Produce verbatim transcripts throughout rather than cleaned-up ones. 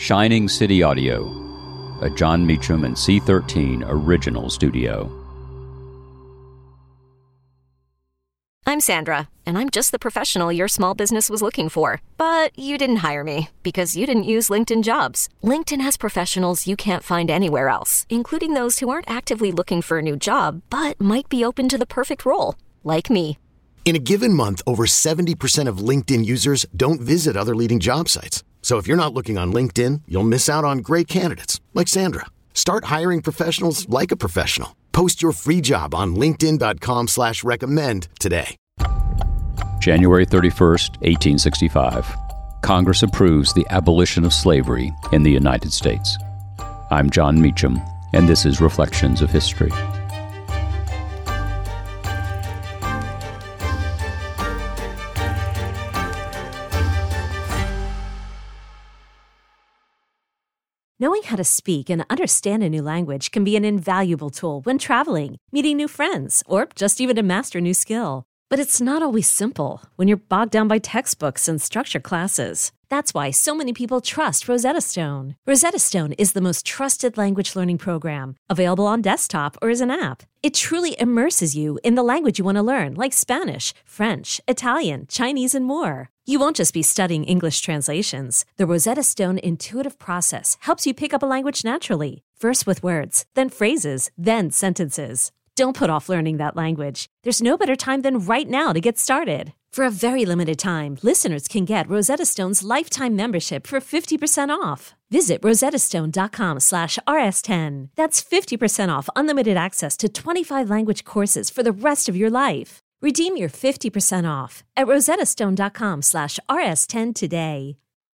Shining City Audio, a Jon Meacham and C thirteen original studio. I'm Sandra, and I'm just the professional your small business was looking for. But you didn't hire me because you didn't use LinkedIn Jobs. LinkedIn has professionals you can't find anywhere else, including those who aren't actively looking for a new job, but might be open to the perfect role, like me. In a given month, over seventy percent of LinkedIn users don't visit other leading job sites. So if you're not looking on LinkedIn, you'll miss out on great candidates like Sandra. Start hiring professionals like a professional. Post your free job on linkedin dot com slash recommend today. January thirty-first, eighteen sixty-five. Congress approves the abolition of slavery in the United States. I'm Jon Meacham, and this is Reflections of History. Knowing how to speak and understand a new language can be an invaluable tool when traveling, meeting new friends, or just even to master a new skill. But it's not always simple when you're bogged down by textbooks and structured classes. That's why so many people trust Rosetta Stone. Rosetta Stone is the most trusted language learning program, available on desktop or as an app. It truly immerses you in the language you want to learn, like Spanish, French, Italian, Chinese, and more. You won't just be studying English translations. The Rosetta Stone intuitive process helps you pick up a language naturally, first with words, then phrases, then sentences. Don't put off learning that language. There's no better time than right now to get started. For a very limited time, listeners can get Rosetta Stone's lifetime membership for fifty percent off. Visit rosettastone dot com slash R S ten. That's fifty percent off unlimited access to twenty-five language courses for the rest of your life. Redeem your fifty percent off at rosettastone dot com slash R S ten today.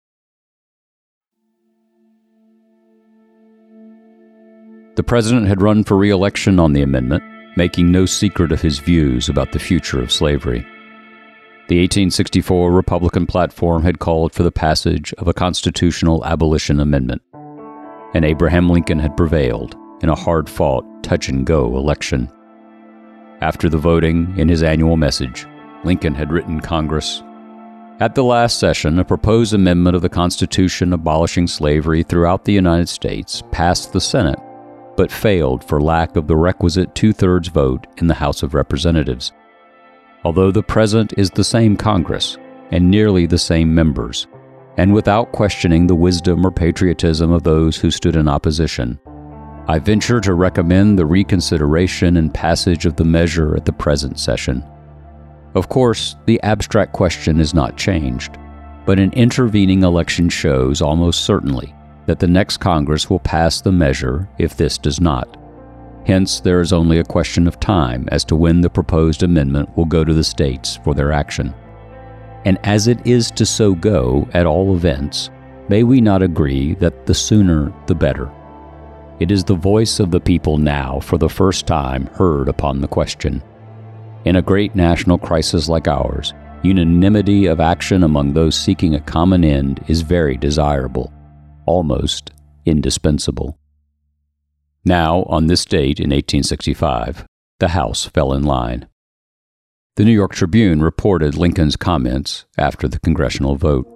The president had run for re-election on the amendment, making no secret of his views about the future of slavery. The eighteen sixty-four Republican platform had called for the passage of a constitutional abolition amendment, and Abraham Lincoln had prevailed in a hard-fought, touch-and-go election. After the voting, in his annual message, Lincoln had written Congress, "At the last session, a proposed amendment of the Constitution abolishing slavery throughout the United States passed the Senate, but failed for lack of the requisite two-thirds vote in the House of Representatives. Although the present is the same Congress and nearly the same members, and without questioning the wisdom or patriotism of those who stood in opposition, I venture to recommend the reconsideration and passage of the measure at the present session. Of course, the abstract question is not changed, but an intervening election shows almost certainly that the next Congress will pass the measure if this does not. Hence, there is only a question of time as to when the proposed amendment will go to the states for their action. And as it is to so go at all events, may we not agree that the sooner the better? It is the voice of the people now for the first time heard upon the question. In a great national crisis like ours, unanimity of action among those seeking a common end is very desirable, almost indispensable." Now, on this date in eighteen sixty-five, the House fell in line. The New York Tribune reported Lincoln's comments after the congressional vote.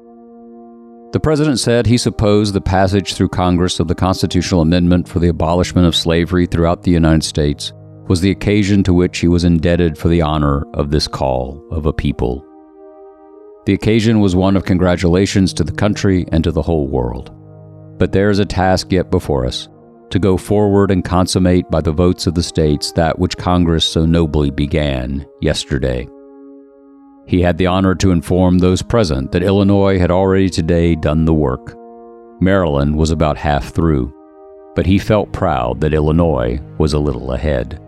The president said he supposed the passage through Congress of the constitutional amendment for the abolishment of slavery throughout the United States was the occasion to which he was indebted for the honor of this call of a people. The occasion was one of congratulations to the country and to the whole world. But there is a task yet before us, to go forward and consummate by the votes of the states that which Congress so nobly began yesterday. He had the honor to inform those present that Illinois had already today done the work. Maryland was about half through, but he felt proud that Illinois was a little ahead.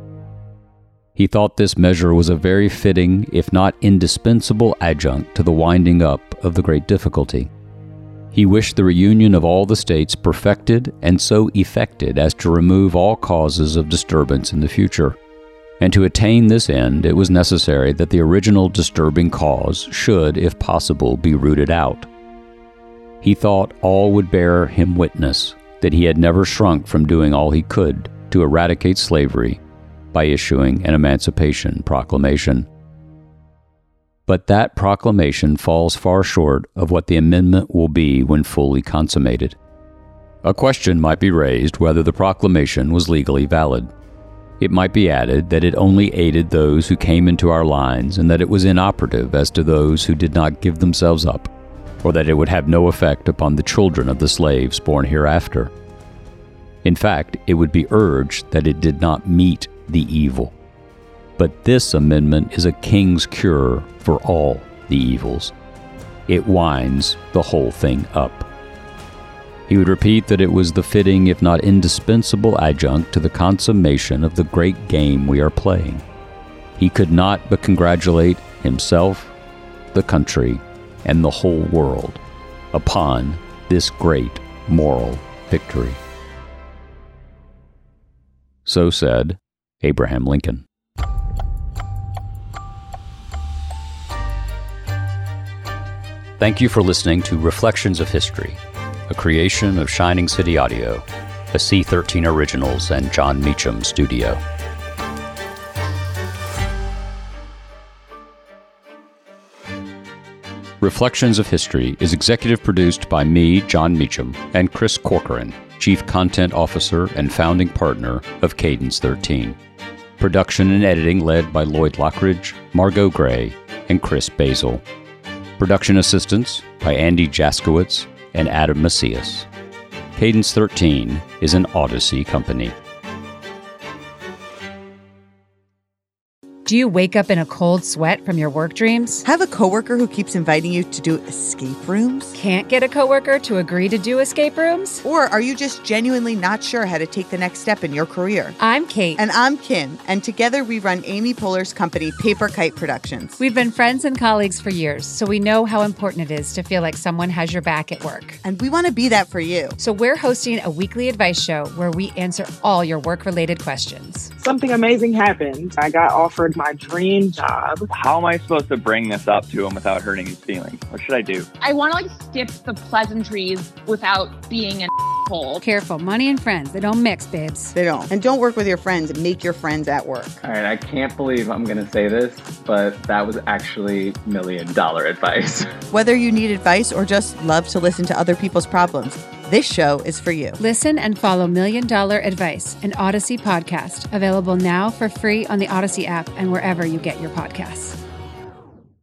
He thought this measure was a very fitting, if not indispensable, adjunct to the winding up of the great difficulty. He wished the reunion of all the states perfected and so effected as to remove all causes of disturbance in the future. And to attain this end, it was necessary that the original disturbing cause should, if possible, be rooted out. He thought all would bear him witness that he had never shrunk from doing all he could to eradicate slavery by issuing an Emancipation Proclamation. But that proclamation falls far short of what the amendment will be when fully consummated. A question might be raised whether the proclamation was legally valid. It might be added that it only aided those who came into our lines and that it was inoperative as to those who did not give themselves up, or that it would have no effect upon the children of the slaves born hereafter. In fact, it would be urged that it did not meet the evil. But this amendment is a king's cure for all the evils. It winds the whole thing up. He would repeat that it was the fitting, if not indispensable, adjunct to the consummation of the great game we are playing. He could not but congratulate himself, the country, and the whole world upon this great moral victory. So said Abraham Lincoln. Thank you for listening to Reflections of History, a creation of Shining City Audio, a C thirteen Originals and John Meacham studio. Reflections of History is executive produced by me, John Meacham, and Chris Corcoran, Chief Content Officer and founding partner of Cadence thirteen. Production and editing led by Lloyd Lockridge, Margot Gray, and Chris Basil. Production assistance by Andy Jaskowitz and Adam Macias. Cadence thirteen is an Odyssey company. Do you wake up in a cold sweat from your work dreams? Have a coworker who keeps inviting you to do escape rooms? Can't get a coworker to agree to do escape rooms? Or are you just genuinely not sure how to take the next step in your career? I'm Kate. And I'm Kim, and together we run Amy Poehler's company, Paper Kite Productions. We've been friends and colleagues for years, so we know how important it is to feel like someone has your back at work. And we want to be that for you. So we're hosting a weekly advice show where we answer all your work-related questions. Something amazing happened. I got offered my dream job. How am I supposed to bring this up to him without hurting his feelings? What should I do? I want to like skip the pleasantries without being an asshole. Careful, money and friends, they don't mix, babes. They don't. And don't work with your friends. Make your friends at work. All right, I can't believe I'm going to say this, but that was actually million dollar advice. Whether you need advice or just love to listen to other people's problems, this show is for you. Listen and follow Million Dollar Advice, an Odyssey podcast, available now for free on the Odyssey app and wherever you get your podcasts.